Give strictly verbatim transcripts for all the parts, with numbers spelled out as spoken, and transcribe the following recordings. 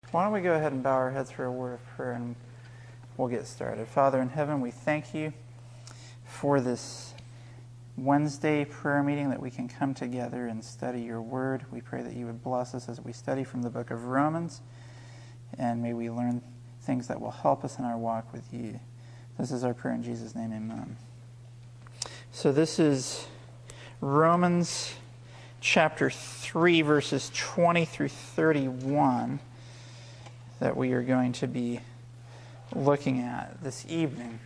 Why don't we go ahead and bow our heads for a word of prayer and we'll get started. Father in heaven, we thank you for this Wednesday prayer meeting that we can come together and study your word. We pray that you would bless us as we study from the book of Romans, and may we learn things that will help us in our walk with you. This is our prayer in Jesus' name, amen. So this is Romans chapter three, verses twenty through thirty-one that we are going to be looking at this evening.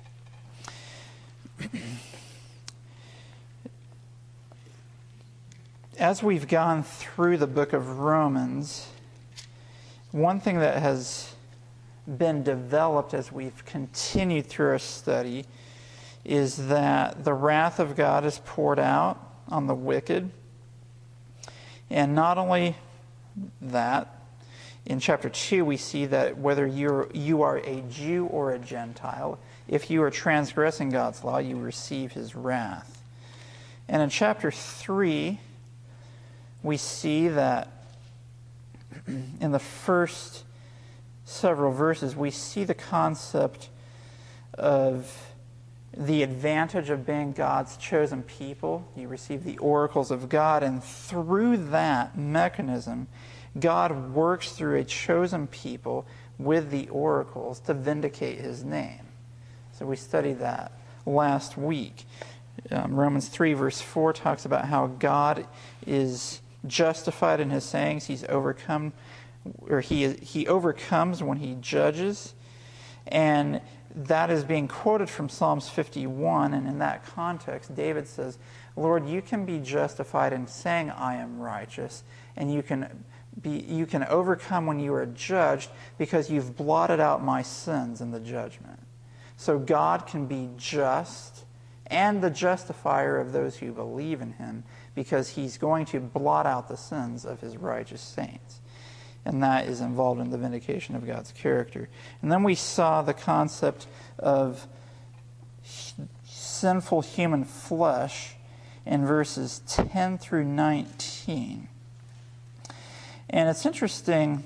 As we've gone through the book of Romans, one thing that has been developed as we've continued through our study is that the wrath of God is poured out on the wicked. And not only that, in chapter two we see that whether you're, you are a Jew or a Gentile, if you are transgressing God's law, you receive his wrath. And in chapter three, we see that in the first several verses, we see the concept of the advantage of being God's chosen people. You receive the oracles of God, and through that mechanism, God works through a chosen people with the oracles to vindicate his name. So we studied that last week. Um, Romans three verse four talks about how God is justified in his sayings. He's overcome, or he he overcomes when he judges, and that is being quoted from Psalms fifty-one. And in that context, David says, "Lord, you can be justified in saying I am righteous, and you can be you can overcome when you are judged because you've blotted out my sins in the judgment." So God can be just and the justifier of those who believe in him, because he's going to blot out the sins of his righteous saints. And that is involved in the vindication of God's character. And then we saw the concept of sinful human flesh in verses ten through nineteen. And it's interesting,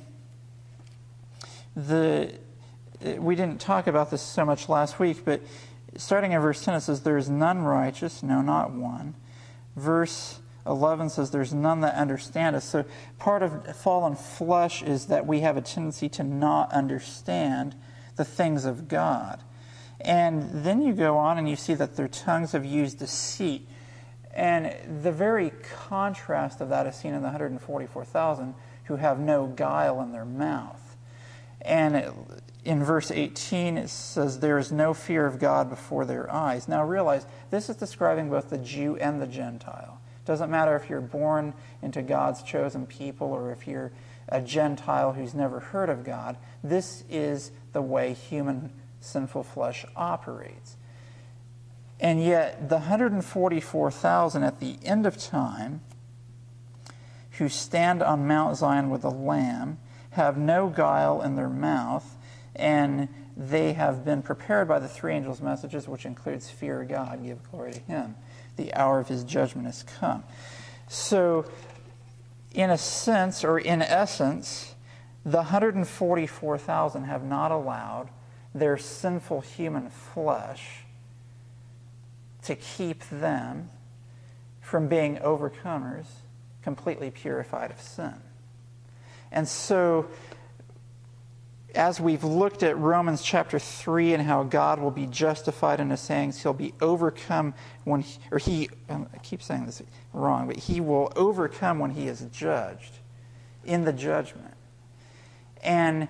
the we didn't talk about this so much last week, but starting in verse ten, it says, "There is none righteous, no, not one." Verse eleven says, "There's none that understandeth." So part of fallen flesh is that we have a tendency to not understand the things of God. And then you go on and you see that their tongues have used deceit. And the very contrast of that is seen in the one hundred forty-four thousand who have no guile in their mouth. And it, in verse eighteen, it says, "There is no fear of God before their eyes." Now realize, this is describing both the Jew and the Gentile. It doesn't matter if you're born into God's chosen people or if you're a Gentile who's never heard of God. This is the way human sinful flesh operates. And yet, the one hundred forty-four thousand at the end of time, who stand on Mount Zion with the Lamb, have no guile in their mouth, and they have been prepared by the three angels' messages, which includes fear of God, give glory to him. The hour of his judgment has come. So, in a sense, or in essence, the one hundred forty-four thousand have not allowed their sinful human flesh to keep them from being overcomers, completely purified of sin. And so, as we've looked at Romans chapter three and how God will be justified in his sayings, he'll be overcome when he, or he, I keep saying this wrong, but he will overcome when he is judged in the judgment. And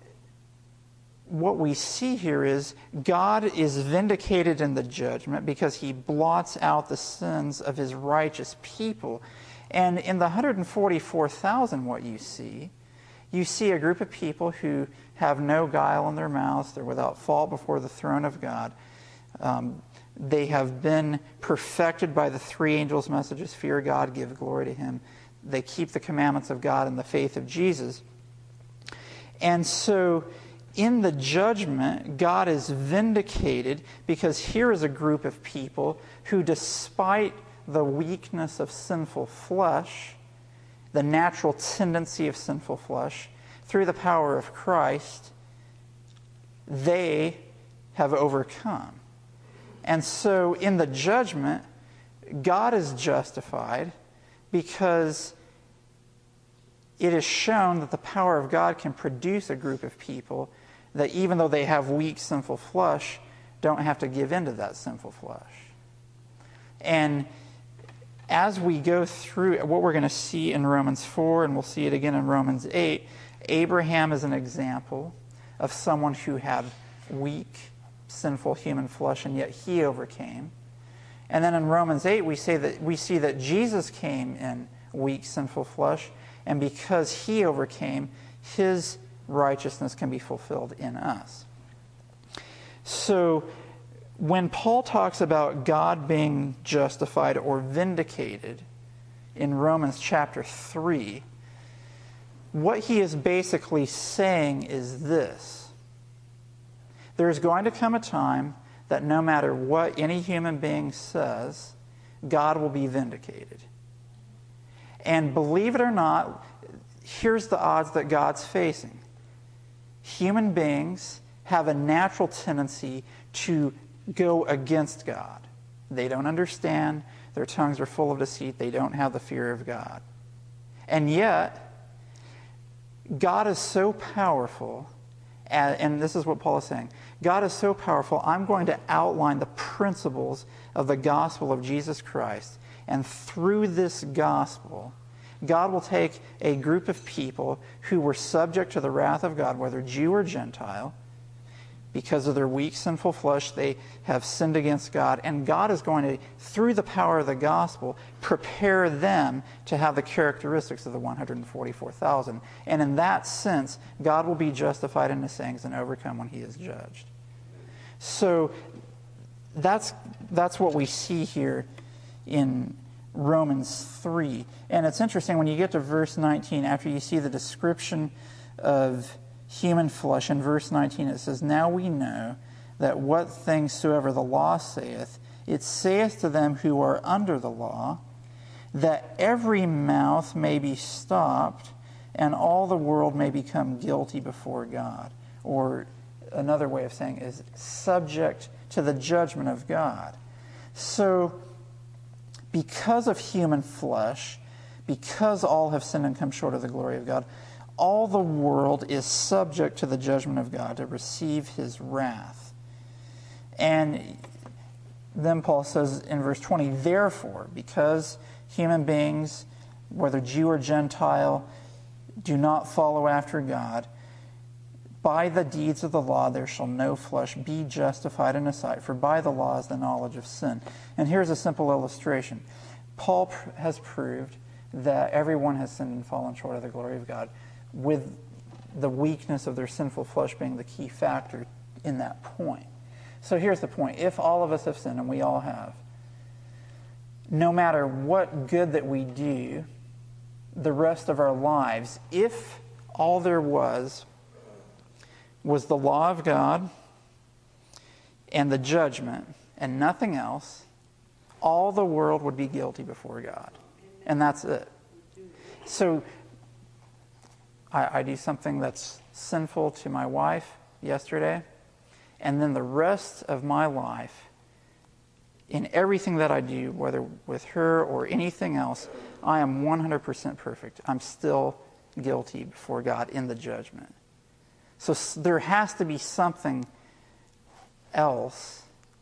what we see here is God is vindicated in the judgment because he blots out the sins of his righteous people. And in the one hundred forty-four thousand, what you see, you see a group of people who have no guile in their mouths. They're without fault before the throne of God. Um, they have been perfected by the three angels' messages: fear God, give glory to him. They keep the commandments of God and the faith of Jesus. And so in the judgment, God is vindicated because here is a group of people who, despite the weakness of sinful flesh, the natural tendency of sinful flesh, through the power of Christ, they have overcome. And so in the judgment, God is justified because it is shown that the power of God can produce a group of people that, even though they have weak, sinful flesh, don't have to give in to that sinful flesh. And as we go through what we're going to see in Romans four, and we'll see it again in Romans eight, Abraham is an example of someone who had weak, sinful human flesh, and yet he overcame. And then in Romans eight, we say that we see that Jesus came in weak, sinful flesh, and because he overcame, his righteousness can be fulfilled in us. So when Paul talks about God being justified or vindicated in Romans chapter three, what he is basically saying is this: there is going to come a time that no matter what any human being says, God will be vindicated. And believe it or not, here's the odds that God's facing. Human beings have a natural tendency to go against God. They don't understand. Their tongues are full of deceit. They don't have the fear of God. And yet, God is so powerful, and this is what Paul is saying, God is so powerful, I'm going to outline the principles of the gospel of Jesus Christ. And through this gospel, God will take a group of people who were subject to the wrath of God, whether Jew or Gentile. Because of their weak, sinful flesh, they have sinned against God. And God is going to, through the power of the gospel, prepare them to have the characteristics of the one hundred forty-four thousand. And in that sense, God will be justified in his sayings and overcome when he is judged. So that's, that's what we see here in Romans three. And it's interesting, when you get to verse nineteen, after you see the description of human flesh, in verse nineteen it says, "Now we know that what things soever the law saith, it saith to them who are under the law, that every mouth may be stopped, and all the world may become guilty before God." Or another way of saying is subject to the judgment of God. So, because of human flesh, because all have sinned and come short of the glory of God, all the world is subject to the judgment of God to receive his wrath. And then Paul says in verse twenty, "Therefore, because human beings, whether Jew or Gentile, do not follow after God, by the deeds of the law there shall no flesh be justified in his sight, for by the law is the knowledge of sin." And here's a simple illustration. Paul has proved that everyone has sinned and fallen short of the glory of God, with the weakness of their sinful flesh being the key factor in that point. So here's the point. If all of us have sinned, and we all have, no matter what good that we do the rest of our lives, if all there was was the law of God and the judgment and nothing else, all the world would be guilty before God. And that's it. So I, I do something that's sinful to my wife yesterday, and then the rest of my life, in everything that I do, whether with her or anything else, I am one hundred percent perfect. I'm still guilty before God in the judgment. So there has to be something else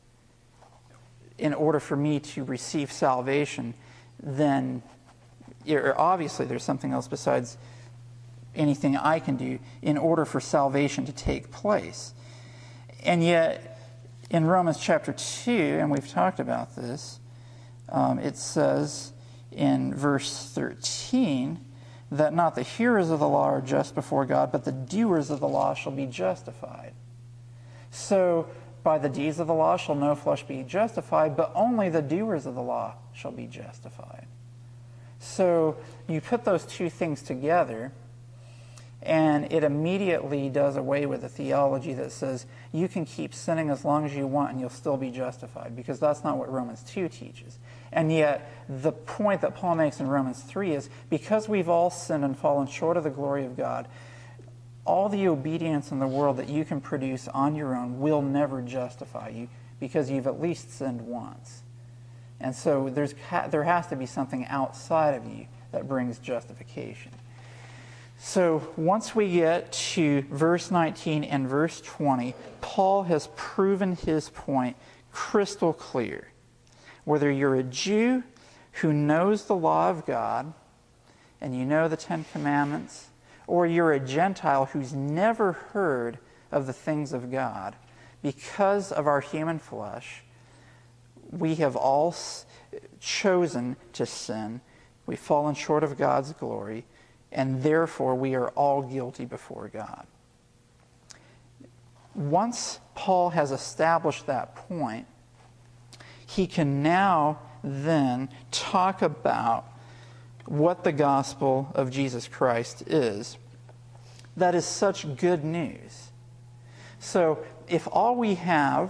in order for me to receive salvation. Then obviously there's something else besides anything I can do in order for salvation to take place. And yet in Romans chapter two, and we've talked about this, um, it says in verse thirteen that not the hearers of the law are just before God, but the doers of the law shall be justified. So by the deeds of the law shall no flesh be justified, but only the doers of the law shall be justified. So you put those two things together, and it immediately does away with the theology that says you can keep sinning as long as you want and you'll still be justified, because that's not what Romans two teaches. And yet the point that Paul makes in Romans three is, because we've all sinned and fallen short of the glory of God, all the obedience in the world that you can produce on your own will never justify you, because you've at least sinned once. And so there's there has to be something outside of you that brings justification. So once we get to verse nineteen and verse twenty, Paul has proven his point crystal clear. Whether you're a Jew who knows the law of God and you know the Ten Commandments, or you're a Gentile who's never heard of the things of God, because of our human flesh, we have all chosen to sin. We've fallen short of God's glory, and therefore we are all guilty before God. Once Paul has established that point, he can now then talk about what the gospel of Jesus Christ is. That is such good news. So if all we have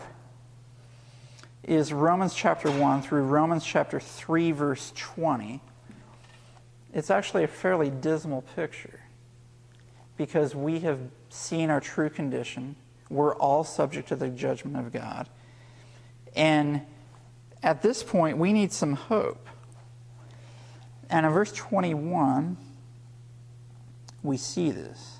is Romans chapter one through Romans chapter three, verse twenty, it's actually a fairly dismal picture, because we have seen our true condition. We're all subject to the judgment of God. And at this point, we need some hope. And in verse twenty-one, we see this.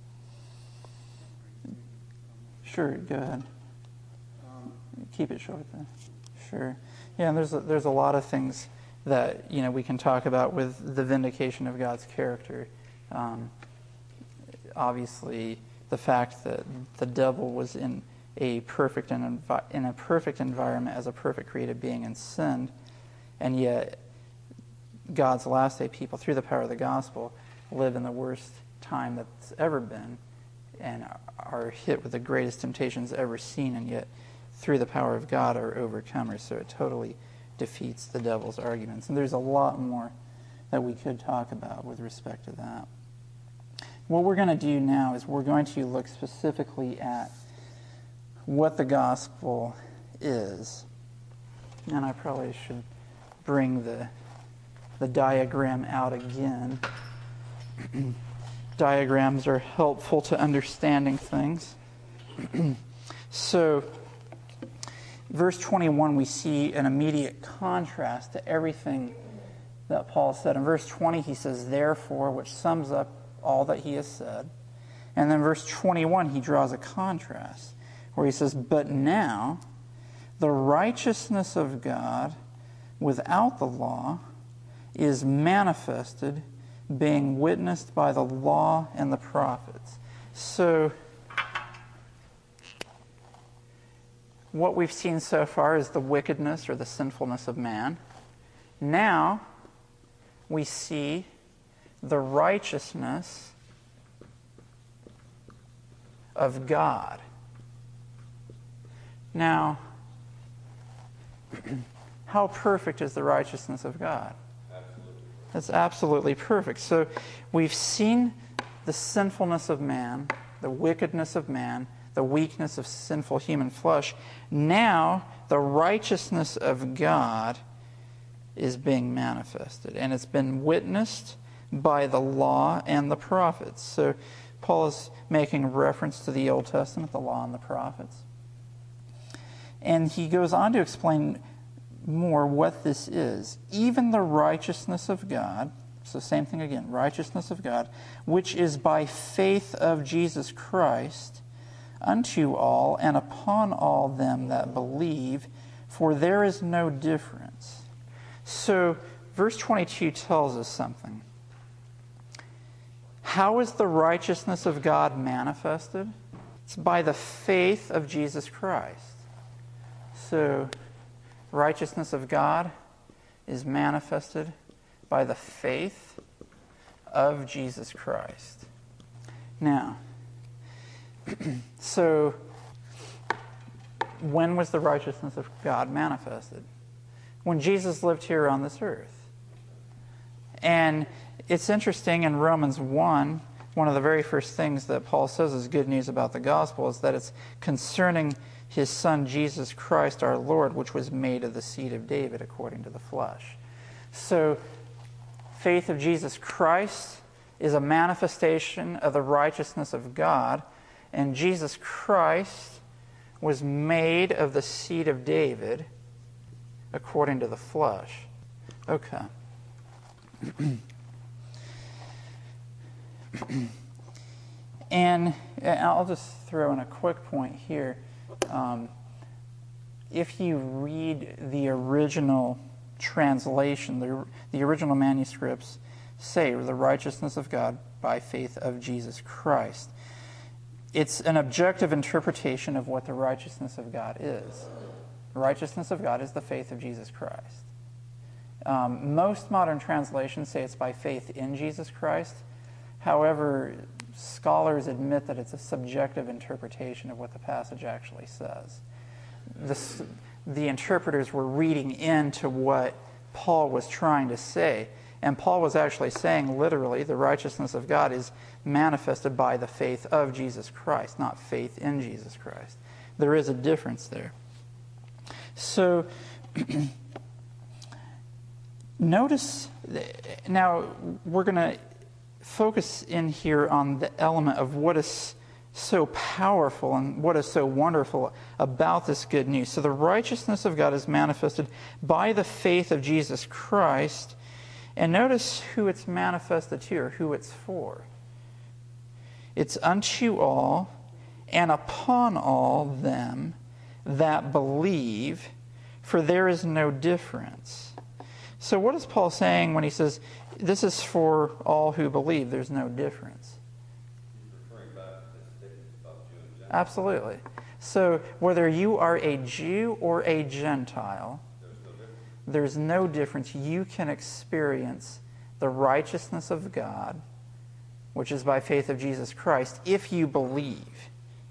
Sure, go ahead. Keep it short then. Sure. Yeah, and there's a, there's a lot of things that, you know, we can talk about with the vindication of God's character. Um, obviously, the fact that the devil was in a perfect and envi- in a perfect environment as a perfect created being and sinned, and yet God's last day people, through the power of the gospel, live in the worst time that's ever been and are hit with the greatest temptations ever seen, and yet through the power of God are overcomers. So it totally defeats the devil's arguments. And there's a lot more that we could talk about with respect to that. What we're going to do now is we're going to look specifically at what the gospel is. And I probably should bring the the diagram out again. Diagrams are helpful to understanding things. So, verse twenty-one, we see an immediate contrast to everything that Paul said. In verse twenty, he says, therefore, which sums up all that he has said. And then verse twenty-one, he draws a contrast, where he says, but now, the righteousness of God without the law is manifested, being witnessed by the law and the prophets. So, what we've seen so far is the wickedness or the sinfulness of man. Now, we see the righteousness of God. Now, how perfect is the righteousness of God? It's absolutely perfect. So we've seen the sinfulness of man, the wickedness of man, the weakness of sinful human flesh. Now the righteousness of God is being manifested, and it's been witnessed by the law and the prophets. So Paul is making reference to the Old Testament, the law and the prophets. And he goes on to explain more what this is. Even the righteousness of God, so same thing again, righteousness of God, which is by faith of Jesus Christ, unto all and upon all them that believe, for there is no difference. So, verse twenty-two tells us something. How is the righteousness of God manifested? It's by the faith of Jesus Christ. So, righteousness of God is manifested by the faith of Jesus Christ. Now, so when was the righteousness of God manifested? When Jesus lived here on this earth. And it's interesting, in Romans one, one of the very first things that Paul says is good news about the gospel is that it's concerning his Son, Jesus Christ, our Lord, which was made of the seed of David according to the flesh. So, faith of Jesus Christ is a manifestation of the righteousness of God, and Jesus Christ was made of the seed of David according to the flesh. Okay. And I'll just throw in a quick point here. Um, if you read the original translation, the, the original manuscripts say the righteousness of God by faith of Jesus Christ. It's an objective interpretation of what the righteousness of God is. The righteousness of God is the faith of Jesus Christ. Um, most modern translations say it's by faith in Jesus Christ. However, scholars admit that it's a subjective interpretation of what the passage actually says. This, the interpreters were reading into what Paul was trying to say. And Paul was actually saying, literally, the righteousness of God is manifested by the faith of Jesus Christ, not faith in Jesus Christ. There is a difference there. So, notice, now we're going to focus in here on the element of what is so powerful and what is so wonderful about this good news. So the righteousness of God is manifested by the faith of Jesus Christ. And notice who it's manifested to, or who it's for. It's unto all and upon all them that believe, for there is no difference. So what is Paul saying when he says, this is for all who believe, there's no difference? Absolutely. So whether you are a Jew or a Gentile, there's no difference. You can experience the righteousness of God, which is by faith of Jesus Christ, if you believe.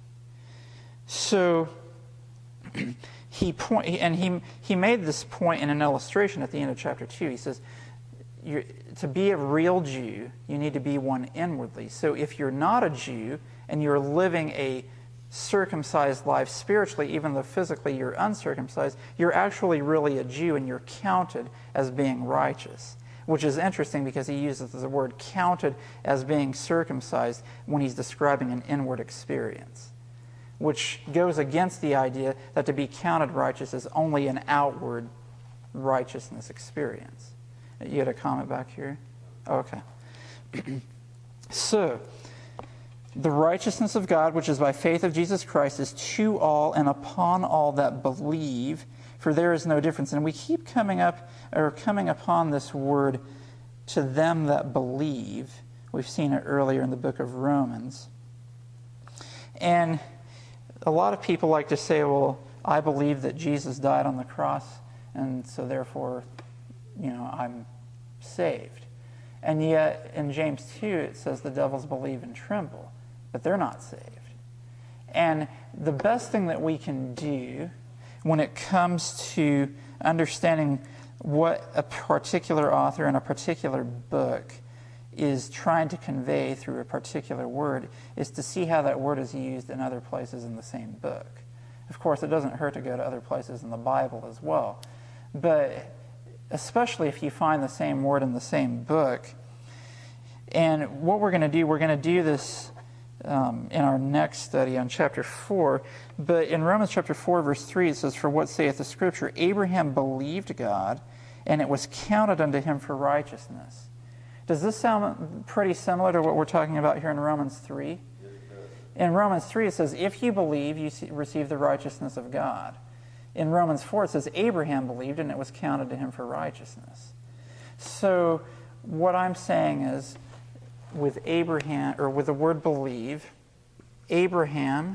So he point, and he he made this point in an illustration at the end of chapter two. He says, you're, to be a real Jew, you need to be one inwardly. So if you're not a Jew and you're living a circumcised life spiritually, even though physically you're uncircumcised, you're actually really a Jew and you're counted as being righteous. Which is interesting because he uses the word counted as being circumcised when he's describing an inward experience, which goes against the idea that to be counted righteous is only an outward righteousness experience. You had a comment back here? Okay. So, the righteousness of God, which is by faith of Jesus Christ, is to all and upon all that believe, for there is no difference. And we keep coming up, or coming upon this word, to them that believe. We've seen it earlier in the book of Romans. And a lot of people like to say, well, I believe that Jesus died on the cross, and so therefore, you know, I'm saved. And yet, in James two, it says the devils believe and tremble, but they're not saved. And the best thing that we can do when it comes to understanding what a particular author in a particular book is trying to convey through a particular word is to see how that word is used in other places in the same book. Of course, it doesn't hurt to go to other places in the Bible as well. But especially if you find the same word in the same book. And what we're going to do, we're going to do this um, in our next study on chapter four. But in Romans chapter four, verse three, it says, "For what saith the Scripture? Abraham believed God, and it was counted unto him for righteousness." Does this sound pretty similar to what we're talking about here in Romans three? In Romans three, it says, if you believe, you receive the righteousness of God. In Romans four, it says, Abraham believed, and it was counted to him for righteousness. So what I'm saying is, with Abraham, or with the word believe, Abraham,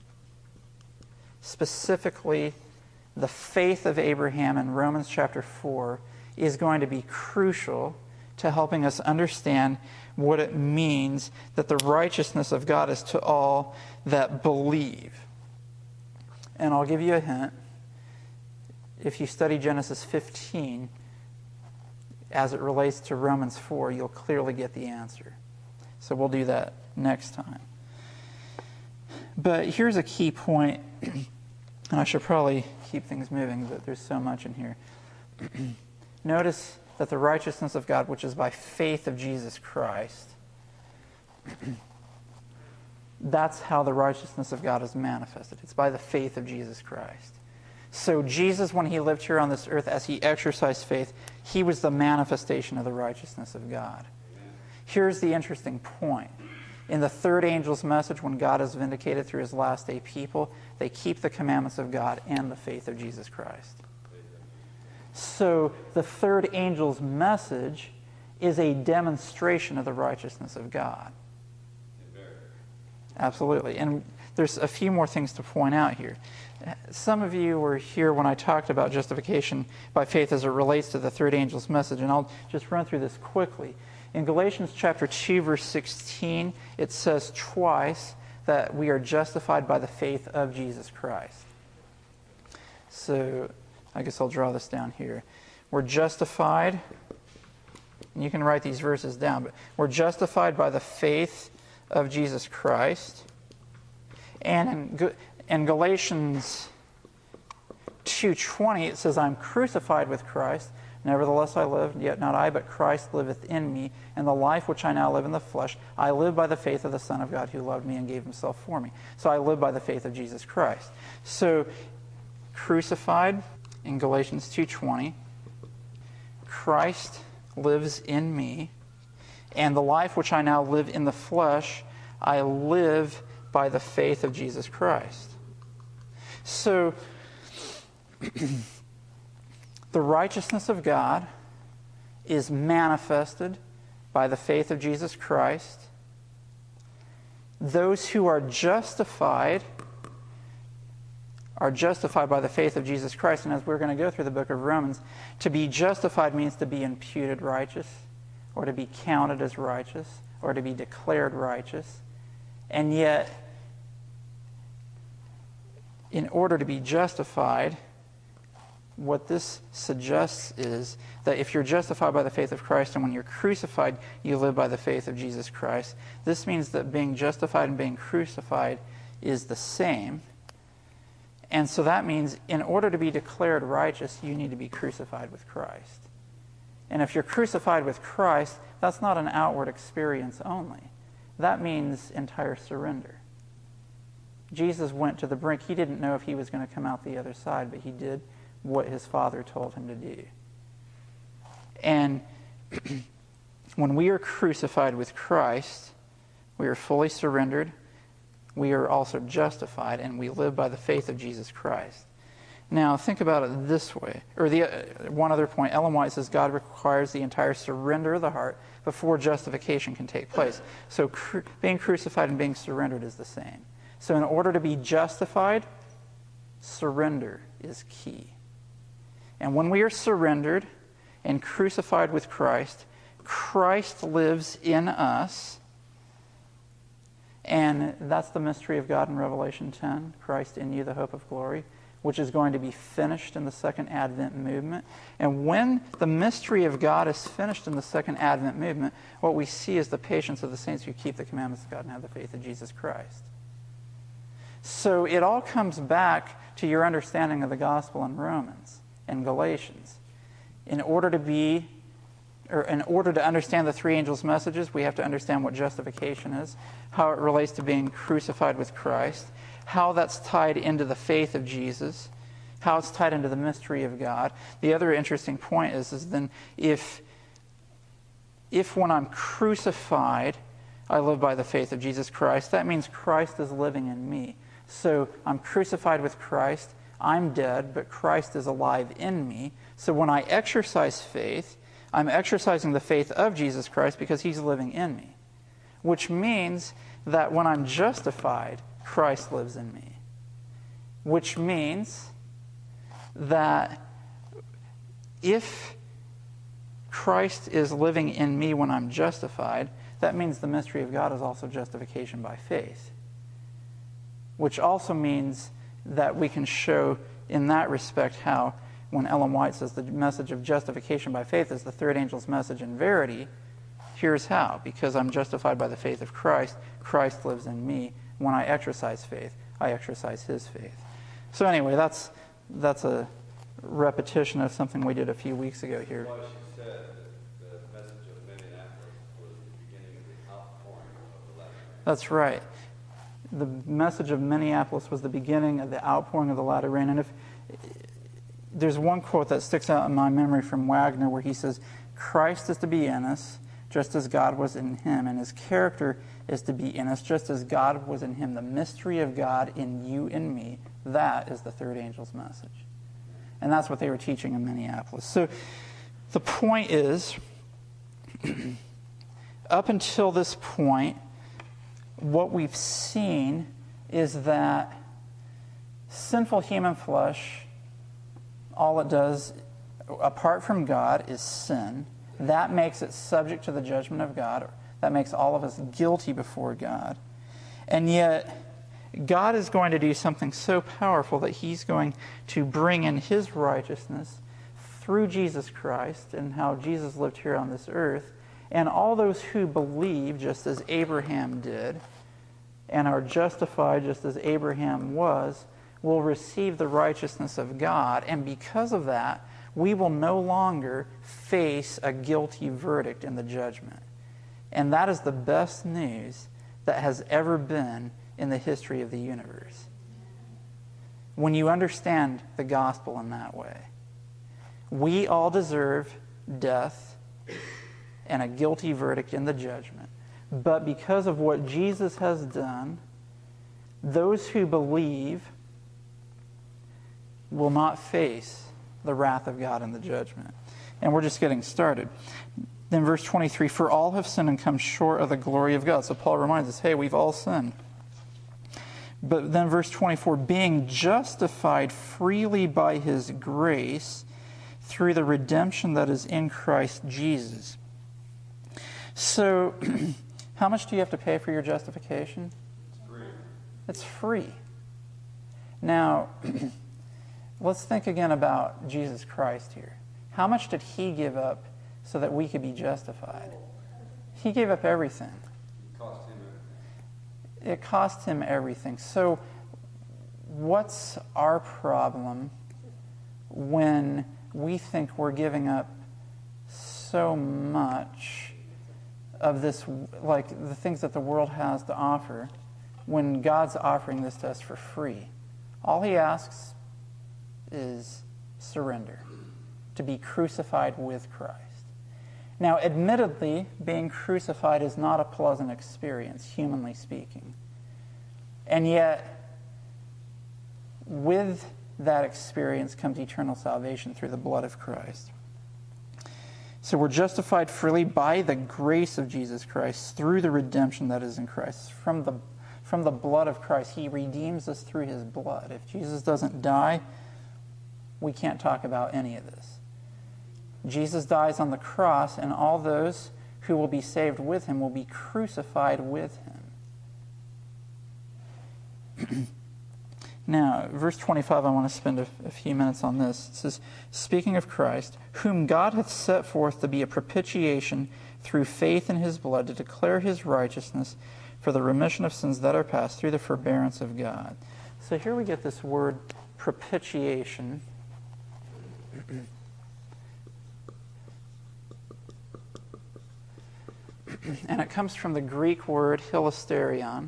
specifically the faith of Abraham in Romans chapter four, is going to be crucial to helping us understand what it means that the righteousness of God is to all that believe. And I'll give you a hint. If you study Genesis fifteen, as it relates to Romans four, you'll clearly get the answer. So we'll do that next time. But here's a key point, and I should probably keep things moving, but there's so much in here. Notice that the righteousness of God, which is by faith of Jesus Christ, That's how the righteousness of God is manifested. It's by the faith of Jesus Christ. So Jesus, when he lived here on this earth, as he exercised faith, he was the manifestation of the righteousness of God. Here's the interesting point. In the third angel's message, when God is vindicated through his last day people, they keep the commandments of God and the faith of Jesus Christ. So the third angel's message is a demonstration of the righteousness of God. Absolutely. And there's a few more things to point out here. Some of you were here when I talked about justification by faith as it relates to the third angel's message, and I'll just run through this quickly. In Galatians chapter two, verse sixteen, it says twice that we are justified by the faith of Jesus Christ. So I guess I'll draw this down here. We're justified, and you can write these verses down, but we're justified by the faith of Jesus Christ. And in, in Galatians two twenty, it says, I'm crucified with Christ. Nevertheless I live, yet not I, but Christ liveth in me. And the life which I now live in the flesh, I live by the faith of the Son of God who loved me and gave himself for me. So I live by the faith of Jesus Christ. So, crucified in Galatians two twenty, Christ lives in me, and the life which I now live in the flesh, I live by the faith of Jesus Christ. So, the righteousness of God is manifested by the faith of Jesus Christ. Those who are justified are justified by the faith of Jesus Christ. And as we're going to go through the book of Romans, to be justified means to be imputed righteous, or to be counted as righteous, or to be declared righteous. And yet, in order to be justified, what this suggests is that if you're justified by the faith of Christ, and when you're crucified, you live by the faith of Jesus Christ, this means that being justified and being crucified is the same. And so that means in order to be declared righteous, you need to be crucified with Christ. And if you're crucified with Christ, that's not an outward experience only. That means entire surrender. Jesus went to the brink. He didn't know if he was going to come out the other side, but he did what his Father told him to do. And when we are crucified with Christ, we are fully surrendered. We are also justified, and we live by the faith of Jesus Christ. Now, think about it this way. Or the uh, one other point, Ellen White says God requires the entire surrender of the heart before justification can take place. So cru- being crucified and being surrendered is the same. So in order to be justified, surrender is key. And when we are surrendered and crucified with Christ, Christ lives in us. And that's the mystery of God in Revelation ten, Christ in you, the hope of glory, which is going to be finished in the Second Advent movement. And when the mystery of God is finished in the Second Advent movement, what we see is the patience of the saints who keep the commandments of God and have the faith of Jesus Christ. So it all comes back to your understanding of the gospel in Romans and Galatians. In order to be, or in order to understand the three angels' messages, we have to understand what justification is, how it relates to being crucified with Christ, how that's tied into the faith of Jesus, how it's tied into the mystery of God. The other interesting point is, is then if, if when I'm crucified, I live by the faith of Jesus Christ, that means Christ is living in me. So I'm crucified with Christ, I'm dead, but Christ is alive in me. So when I exercise faith, I'm exercising the faith of Jesus Christ because he's living in me. Which means that when I'm justified, Christ lives in me. Which means that if Christ is living in me when I'm justified, that means the mystery of God is also justification by faith. Which also means that we can show in that respect how, when Ellen White says the message of justification by faith is the third angel's message in verity, here's how. Because I'm justified by the faith of Christ, Christ lives in me. When I exercise faith, I exercise his faith. So anyway, that's that's a repetition of something we did a few weeks ago here. Well, she said that the message of Minneapolis was the beginning of the outpouring of the That's right. The message of Minneapolis was the beginning of the outpouring of the latter rain. And if there's one quote that sticks out in my memory from Wagner where he says, Christ is to be in us just as God was in him, and his character is to be in us just as God was in him. The mystery of God in you and me, that is the third angel's message. And that's what they were teaching in Minneapolis. So the point is, up until this point, what we've seen is that sinful human flesh, all it does, apart from God, is sin. That makes it subject to the judgment of God. That makes all of us guilty before God. And yet, God is going to do something so powerful that he's going to bring in his righteousness through Jesus Christ and how Jesus lived here on this earth. And all those who believe, just as Abraham did, and are justified just as Abraham was, will receive the righteousness of God. And because of that, we will no longer face a guilty verdict in the judgment. And that is the best news that has ever been in the history of the universe. When you understand the gospel in that way, we all deserve death and a guilty verdict in the judgment. But because of what Jesus has done, those who believe will not face the wrath of God in the judgment. And we're just getting started. Then verse twenty-three, for all have sinned and come short of the glory of God. So Paul reminds us, hey, we've all sinned. But then verse twenty-four, being justified freely by his grace through the redemption that is in Christ Jesus. So, how much do you have to pay for your justification? It's free. It's free. Now, let's think again about Jesus Christ here. How much did he give up so that we could be justified? He gave up everything. It cost him everything. It cost him everything. So, what's our problem when we think we're giving up so much of this, like the things that the world has to offer, when God's offering this to us for free? All he asks is surrender, to be crucified with Christ. Now, admittedly, being crucified is not a pleasant experience, humanly speaking. And yet, with that experience comes eternal salvation through the blood of Christ. So we're justified freely by the grace of Jesus Christ through the redemption that is in Christ. From the, from the blood of Christ, he redeems us through his blood. If Jesus doesn't die, we can't talk about any of this. Jesus dies on the cross, and all those who will be saved with him will be crucified with him. Now, verse twenty-five, I want to spend a, a few minutes on this. It says, speaking of Christ, whom God hath set forth to be a propitiation through faith in his blood, to declare his righteousness for the remission of sins that are past through the forbearance of God. So here we get this word propitiation. And it comes from the Greek word hilasterion.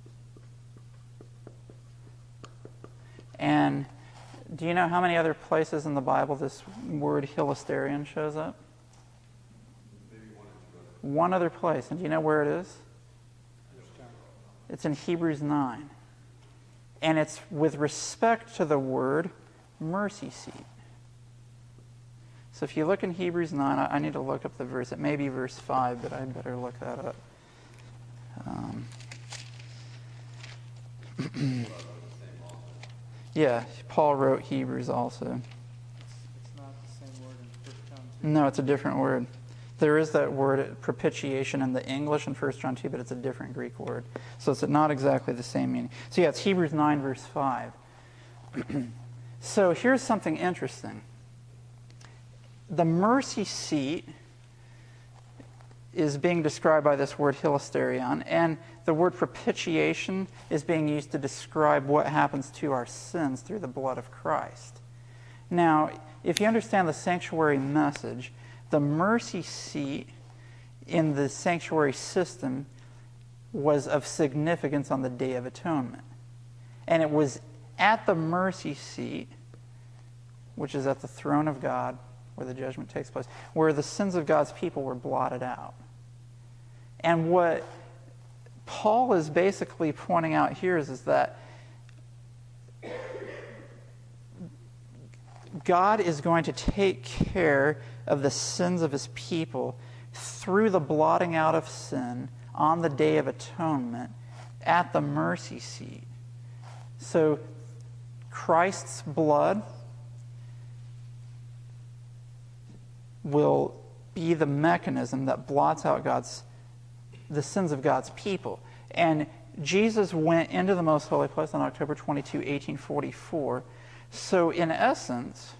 And do you know how many other places in the Bible this word hilasterion shows up? Maybe one or two other. One other place. And do you know where it is? It's in Hebrews nine. And it's with respect to the word mercy seat. So if you look in Hebrews nine, I, I need to look up the verse. It may be verse five, but I better look that up. Um, yeah, Paul wrote Hebrews also. It's not the same word in First John two. No, it's a different word. There is that word propitiation in the English in First John two, but it's a different Greek word. So it's not exactly the same meaning. So yeah, it's Hebrews nine, verse five. So here's something interesting. The mercy seat is being described by this word hilasterion, and the word propitiation is being used to describe what happens to our sins through the blood of Christ. Now, if you understand the sanctuary message, the mercy seat in the sanctuary system was of significance on the Day of Atonement. And it was at the mercy seat, which is at the throne of God, where the judgment takes place, where the sins of God's people were blotted out. And what Paul is basically pointing out here is, is that God is going to take care of the sins of his people through the blotting out of sin on the Day of Atonement at the mercy seat. So Christ's blood will be the mechanism that blots out God's the sins of God's people. And Jesus went into the most holy place on October twenty-second, eighteen forty-four. So in essence,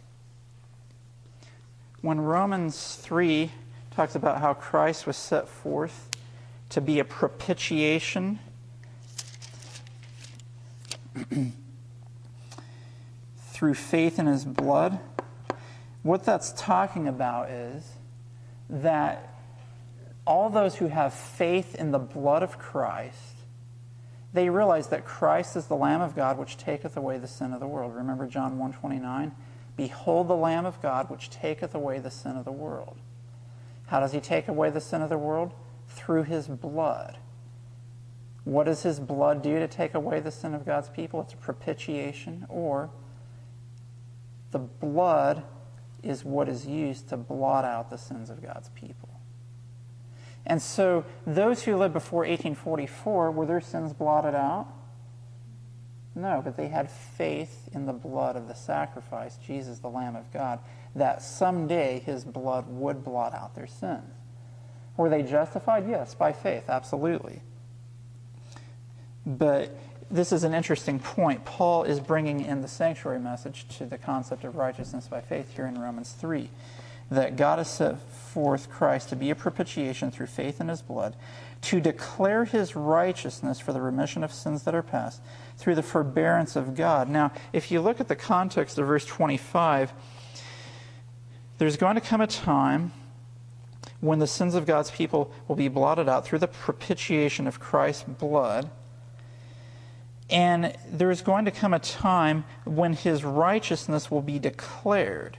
when Romans three talks about how Christ was set forth to be a propitiation through faith in his blood, what that's talking about is that all those who have faith in the blood of Christ, they realize that Christ is the Lamb of God which taketh away the sin of the world. Remember John one twenty-nine? Behold the Lamb of God which taketh away the sin of the world. How does he take away the sin of the world? Through his blood. What does his blood do to take away the sin of God's people? It's a propitiation, or the blood is what is used to blot out the sins of God's people. And so those who lived before eighteen forty-four, were their sins blotted out? No, but they had faith in the blood of the sacrifice, Jesus, the Lamb of God, that someday his blood would blot out their sins. Were they justified? Yes, by faith, absolutely. But this is an interesting point. Paul is bringing in the sanctuary message to the concept of righteousness by faith here in Romans three. That God has set forth Christ to be a propitiation through faith in his blood, to declare his righteousness for the remission of sins that are past, through the forbearance of God. Now, if you look at the context of verse twenty-five, there's going to come a time when the sins of God's people will be blotted out through the propitiation of Christ's blood. And there's going to come a time when his righteousness will be declared.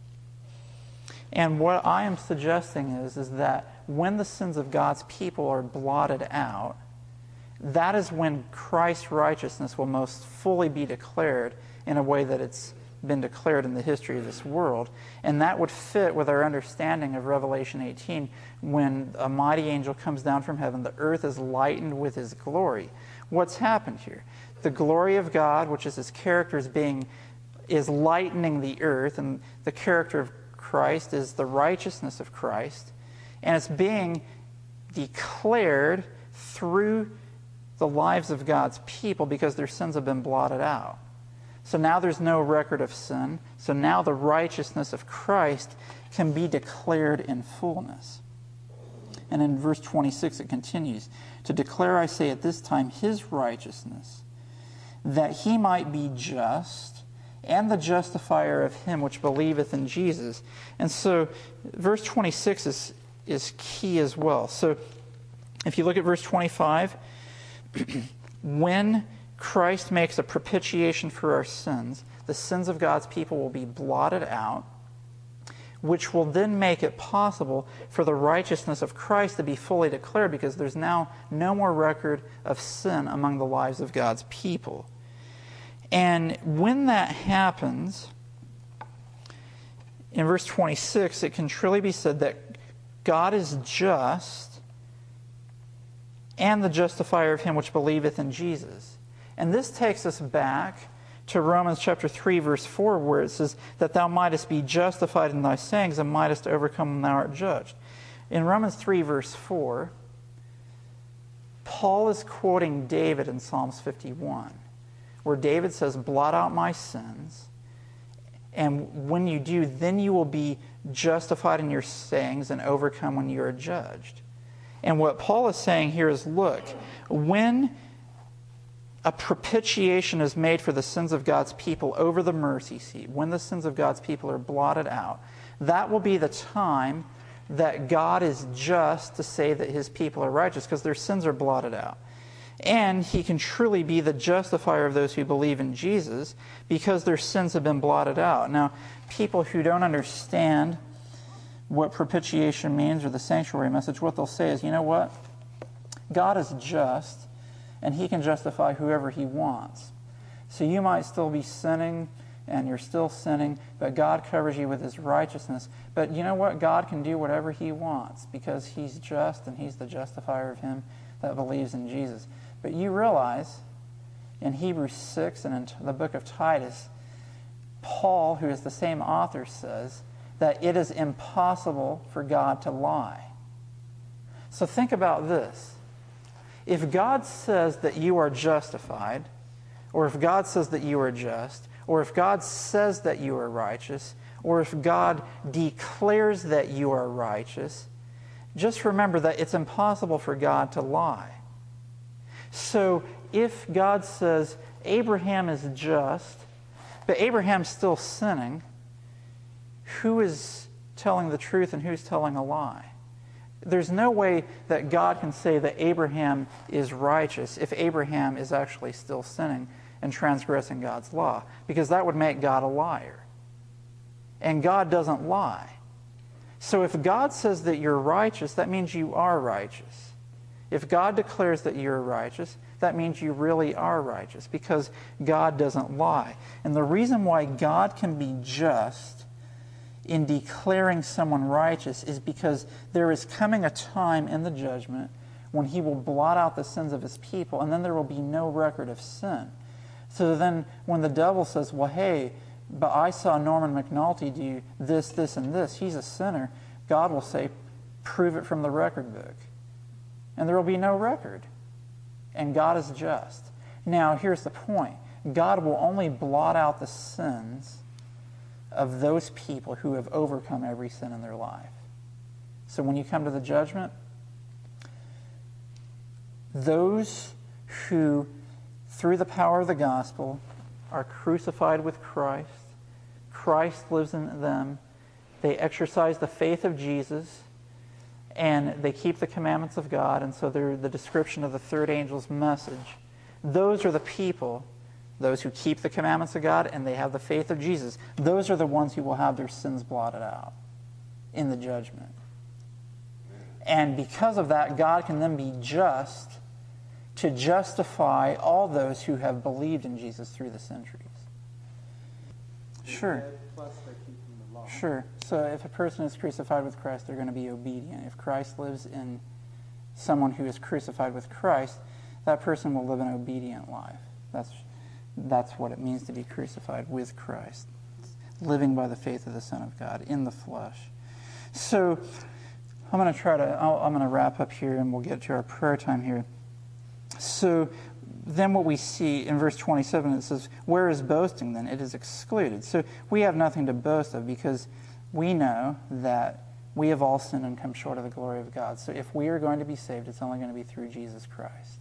And what I am suggesting is, is that when the sins of God's people are blotted out, that is when Christ's righteousness will most fully be declared in a way that it's been declared in the history of this world. And that would fit with our understanding of Revelation eighteen, when a mighty angel comes down from heaven, the earth is lightened with his glory. What's happened here? The glory of God, which is his character, is being is lightening the earth, and the character of Christ is the righteousness of Christ, and it's being declared through the lives of God's people because their sins have been blotted out. So now there's no record of sin, so now the righteousness of Christ can be declared in fullness. And in verse twenty-six it continues, to declare, I say, at this time his righteousness, that he might be just, and the justifier of him which believeth in Jesus. And so verse twenty-six is, is key as well. So if you look at verse twenty-five, when Christ makes a propitiation for our sins, the sins of God's people will be blotted out, which will then make it possible for the righteousness of Christ to be fully declared, because there's now no more record of sin among the lives of God's people. And when that happens, in verse twenty-six, it can truly be said that God is just and the justifier of him which believeth in Jesus. And this takes us back to Romans chapter three, verse four, where it says that thou mightest be justified in thy sayings and mightest overcome when thou art judged. In Romans three, verse four, Paul is quoting David in Psalms fifty-one, where David says, blot out my sins, and when you do, then you will be justified in your sayings and overcome when you are judged. And what Paul is saying here is, look, when a propitiation is made for the sins of God's people over the mercy seat, when the sins of God's people are blotted out, that will be the time that God is just to say that his people are righteous, because their sins are blotted out. And he can truly be the justifier of those who believe in Jesus because their sins have been blotted out. Now, people who don't understand what propitiation means or the sanctuary message, what they'll say is, you know what? God is just, and he can justify whoever he wants. So you might still be sinning, and you're still sinning, but God covers you with his righteousness. But you know what? God can do whatever he wants because he's just, and he's the justifier of him that believes in Jesus. But you realize in Hebrews six and in the book of Titus, Paul, who is the same author, says that it is impossible for God to lie. So think about this. If God says that you are justified, or if God says that you are just, or if God says that you are righteous, or if God declares that you are righteous, just remember that it's impossible for God to lie. So if God says Abraham is just, but Abraham's still sinning, who is telling the truth and who's telling a lie? There's no way that God can say that Abraham is righteous if Abraham is actually still sinning and transgressing God's law, because that would make God a liar. And God doesn't lie. So if God says that you're righteous, that means you are righteous. If God declares that you're righteous, that means you really are righteous, because God doesn't lie. And the reason why God can be just in declaring someone righteous is because there is coming a time in the judgment when he will blot out the sins of his people, and then there will be no record of sin. So then when the devil says, well, hey, but I saw Norman McNulty do this, this, and this, he's a sinner, God will say, prove it from the record book. And there will be no record. And God is just. Now, here's the point. God will only blot out the sins of those people who have overcome every sin in their life. So when you come to the judgment, those who, through the power of the gospel, are crucified with Christ, Christ lives in them, they exercise the faith of Jesus, and they keep the commandments of God, and so they're the description of the third angel's message. Those are the people, those who keep the commandments of God, and they have the faith of Jesus. Those are the ones who will have their sins blotted out in the judgment. And because of that, God can then be just to justify all those who have believed in Jesus through the centuries. Sure. Plus they're keeping the law. Sure. So if a person is crucified with Christ, they're going to be obedient. If Christ lives in someone who is crucified with Christ, that person will live an obedient life. That's that's what it means to be crucified with Christ. Living by the faith of the Son of God in the flesh. So I'm going to try to, I'll, I'm going to wrap up here and we'll get to our prayer time here. So then what we see in verse twenty-seven, it says, where is boasting then? It is excluded. So we have nothing to boast of because we know that we have all sinned and come short of the glory of God. So if we are going to be saved, it's only going to be through Jesus Christ.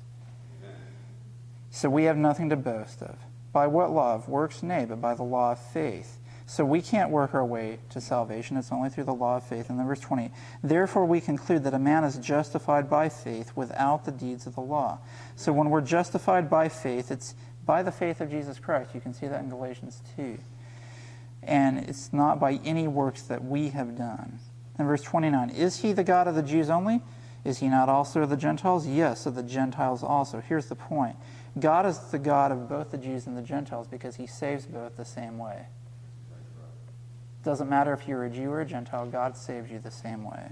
So we have nothing to boast of. By what law? Of works? Nay, but by the law of faith. So we can't work our way to salvation. It's only through the law of faith. And then verse twenty, therefore we conclude that a man is justified by faith without the deeds of the law. So when we're justified by faith, it's by the faith of Jesus Christ. You can see that in Galatians two. And it's not by any works that we have done. And verse twenty-nine, is he the God of the Jews only? Is he not also of the Gentiles? Yes, of the Gentiles also. Here's the point. God is the God of both the Jews and the Gentiles because he saves both the same way. Doesn't matter if you're a Jew or a Gentile, God saves you the same way.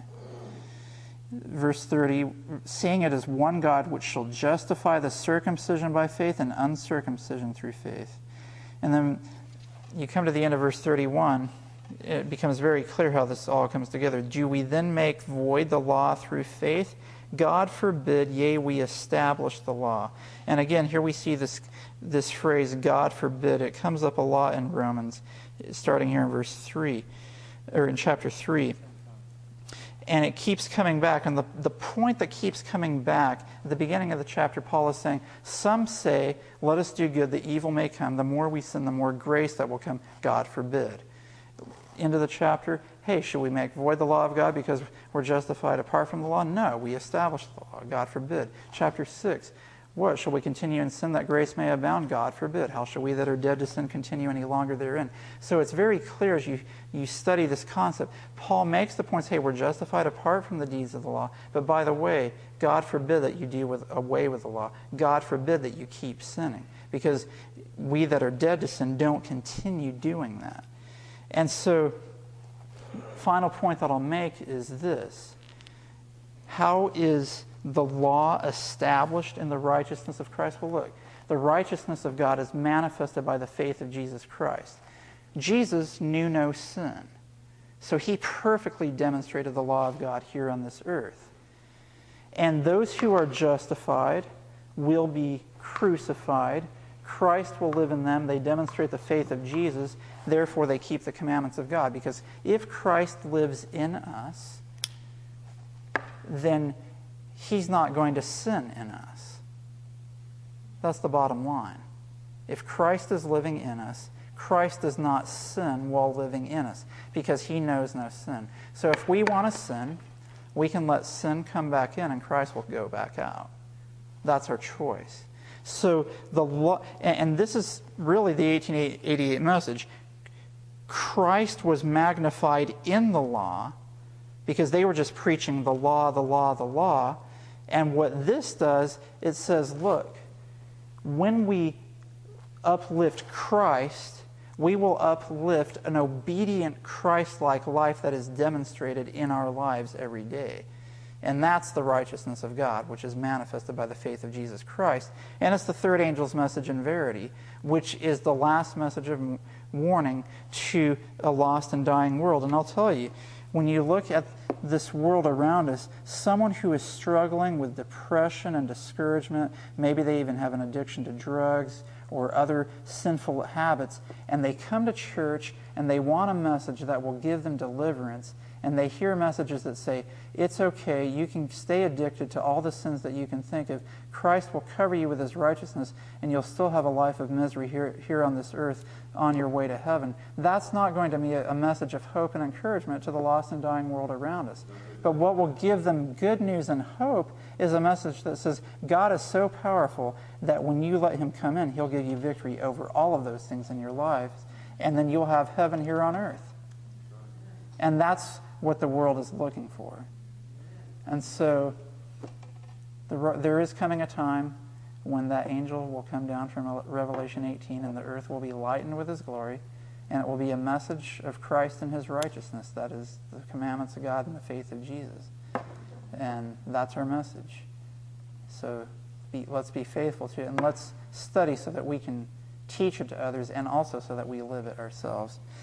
Verse thirty, seeing it as one God which shall justify the circumcision by faith and uncircumcision through faith. And then you come to the end of verse thirty-one, it becomes very clear how this all comes together. Do we then make void the law through faith? God forbid, yea, we establish the law. And again, here we see this this phrase, God forbid. It comes up a lot in Romans, starting here in verse three, or in chapter three. And it keeps coming back. And the, the point that keeps coming back, at the beginning of the chapter, Paul is saying, some say, let us do good, the evil may come. The more we sin, the more grace that will come. God forbid. Into the chapter, hey, should we make void the law of God because we're justified apart from the law? No, we establish the law. God forbid. Chapter six, What? Shall we continue in sin that grace may abound? God forbid. How shall we that are dead to sin continue any longer therein? So it's very clear as you, you study this concept. Paul makes the points, hey, we're justified apart from the deeds of the law. But by the way, God forbid that you deal with, away with the law. God forbid that you keep sinning. Because we that are dead to sin don't continue doing that. And so, final point that I'll make is this. How is the law established in the righteousness of Christ? Well, look, the righteousness of God is manifested by the faith of Jesus Christ. Jesus knew no sin, so he perfectly demonstrated the law of God here on this earth. And those who are justified will be crucified. Christ will live in them. They demonstrate the faith of Jesus. Therefore, they keep the commandments of God. Because if Christ lives in us, then he's not going to sin in us. That's the bottom line. If Christ is living in us, Christ does not sin while living in us because he knows no sin. So if we want to sin, we can let sin come back in and Christ will go back out. That's our choice. So the law, and this is really the eighteen eighty-eight message. Christ was magnified in the law because they were just preaching the law, the law, the law. And what this does, it says, look, when we uplift Christ, we will uplift an obedient Christ-like life that is demonstrated in our lives every day. And that's the righteousness of God, which is manifested by the faith of Jesus Christ. And it's the third angel's message in verity, which is the last message of warning to a lost and dying world. And I'll tell you, when you look at this world around us, someone who is struggling with depression and discouragement, maybe they even have an addiction to drugs or other sinful habits, and they come to church and they want a message that will give them deliverance, and they hear messages that say, it's okay, you can stay addicted to all the sins that you can think of. Christ will cover you with his righteousness, and you'll still have a life of misery here, here on this earth on your way to heaven. That's not going to be a, a message of hope and encouragement to the lost and dying world around us. But what will give them good news and hope is a message that says, God is so powerful that when you let him come in, he'll give you victory over all of those things in your lives, and then you'll have heaven here on earth. And that's what the world is looking for. And so the, there is coming a time when that angel will come down from Revelation eighteen and the earth will be lightened with his glory, and it will be a message of Christ and his righteousness, that is the commandments of God and the faith of Jesus. And that's our message. So be, let's be faithful to it, and let's study so that we can teach it to others and also so that we live it ourselves.